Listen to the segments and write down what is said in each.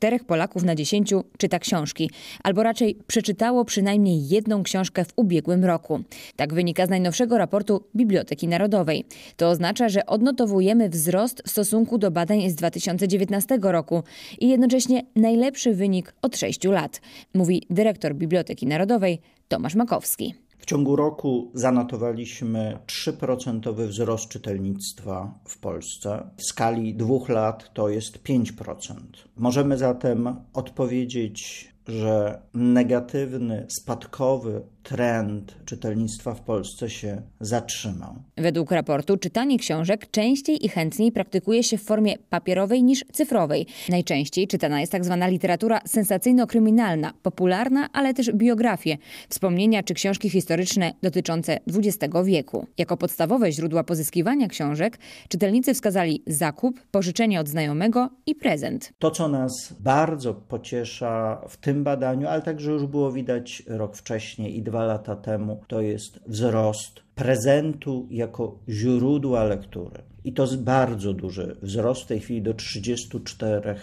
4 Polaków na 10 czyta książki, albo raczej przeczytało przynajmniej jedną książkę w ubiegłym roku. Tak wynika z najnowszego raportu Biblioteki Narodowej. To oznacza, że odnotowujemy wzrost w stosunku do badań z 2019 roku i jednocześnie najlepszy wynik od 6 lat, mówi dyrektor Biblioteki Narodowej Tomasz Makowski. W ciągu roku zanotowaliśmy 3% wzrost czytelnictwa w Polsce. W skali 2 lat to jest 5%. Możemy zatem odpowiedzieć, że negatywny, spadkowy trend czytelnictwa w Polsce się zatrzymał. Według raportu czytanie książek częściej i chętniej praktykuje się w formie papierowej niż cyfrowej. Najczęściej czytana jest tzw. literatura sensacyjno-kryminalna, popularna, ale też biografie, wspomnienia czy książki historyczne dotyczące XX wieku. Jako podstawowe źródła pozyskiwania książek czytelnicy wskazali zakup, pożyczenie od znajomego i prezent. To, co nas bardzo pociesza w tym badaniu, ale także już było widać rok wcześniej i 2 lata temu, to jest wzrost prezentu jako źródła lektury. I to jest bardzo duży wzrost, w tej chwili do 34%.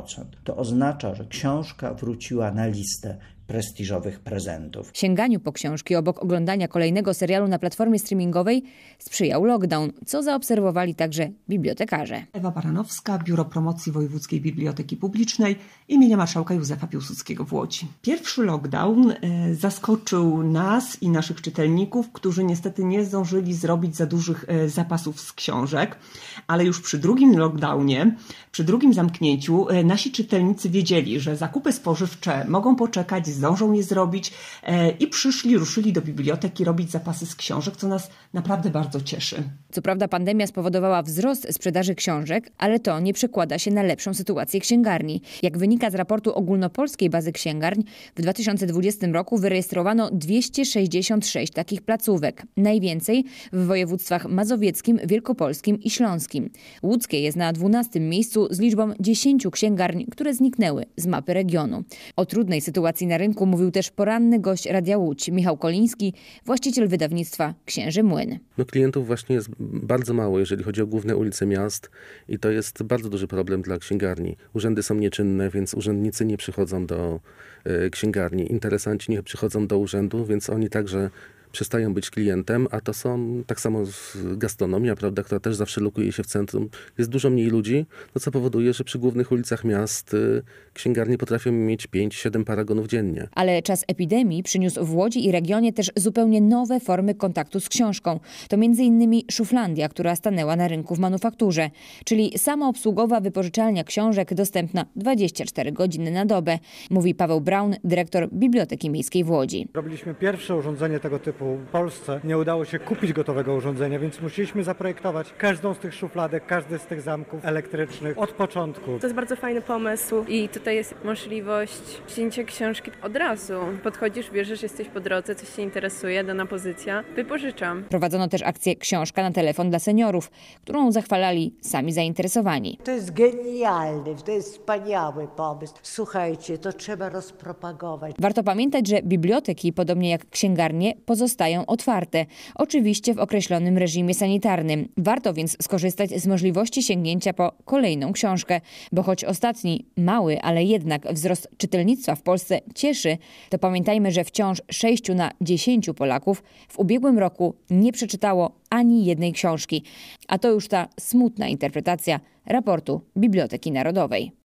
To oznacza, że książka wróciła na listę prestiżowych prezentów. Sięganiu po książki obok oglądania kolejnego serialu na platformie streamingowej sprzyjał lockdown, co zaobserwowali także bibliotekarze. Ewa Baranowska, Biuro Promocji Wojewódzkiej Biblioteki Publicznej imienia marszałka Józefa Piłsudskiego w Łodzi. Pierwszy lockdown zaskoczył nas i naszych czytelników, którzy niestety nie zdążyli zrobić za dużych zapasów z książek, ale już przy drugim lockdownie, przy drugim zamknięciu nasi czytelnicy wiedzieli, że zakupy spożywcze mogą poczekać, zdążą je zrobić i ruszyli do biblioteki robić zapasy z książek, co nas naprawdę bardzo cieszy. Co prawda pandemia spowodowała wzrost sprzedaży książek, ale to nie przekłada się na lepszą sytuację księgarni. Jak wynika z raportu Ogólnopolskiej Bazy Księgarń, w 2020 roku wyrejestrowano 266 takich placówek. Najwięcej w województwach mazowieckim, wielkopolskim i śląskim. Łódzkie jest na 12. miejscu z liczbą 10 księgarni, które zniknęły z mapy regionu. O trudnej sytuacji na rynku mówił też poranny gość Radia Łódź, Michał Koliński, właściciel wydawnictwa Księży Młyn. Klientów właśnie jest bardzo mało, jeżeli chodzi o główne ulice miast i to jest bardzo duży problem dla księgarni. Urzędy są nieczynne, więc urzędnicy nie przychodzą do księgarni. Interesanci nie przychodzą do urzędu, więc oni także przestają być klientem, a to są tak samo gastronomia, prawda, która też zawsze lokuje się w centrum. Jest dużo mniej ludzi, co powoduje, że przy głównych ulicach miast księgarnie potrafią mieć 5-7 paragonów dziennie. Ale czas epidemii przyniósł w Łodzi i regionie też zupełnie nowe formy kontaktu z książką. To m.in. Szuflandia, która stanęła na rynku w manufakturze, czyli samoobsługowa wypożyczalnia książek dostępna 24 godziny na dobę, mówi Paweł Braun, dyrektor Biblioteki Miejskiej w Łodzi. Robiliśmy pierwsze urządzenie tego typu w Polsce. Nie udało się kupić gotowego urządzenia, więc musieliśmy zaprojektować każdą z tych szufladek, każdy z tych zamków elektrycznych od początku. To jest bardzo fajny pomysł i tutaj jest możliwość wzięcia książki od razu. Podchodzisz, bierzesz, jesteś po drodze, coś cię interesuje, dana pozycja, wypożyczam. Prowadzono też akcję Książka na telefon dla seniorów, którą zachwalali sami zainteresowani. To jest genialny, to jest wspaniały pomysł. Słuchajcie, to trzeba rozpropagować. Warto pamiętać, że biblioteki, podobnie jak księgarnie, pozostają otwarte, oczywiście w określonym reżimie sanitarnym. Warto więc skorzystać z możliwości sięgnięcia po kolejną książkę, bo choć ostatni mały, ale jednak wzrost czytelnictwa w Polsce cieszy, to pamiętajmy, że wciąż 6 na 10 Polaków w ubiegłym roku nie przeczytało ani jednej książki. A to już ta smutna interpretacja raportu Biblioteki Narodowej.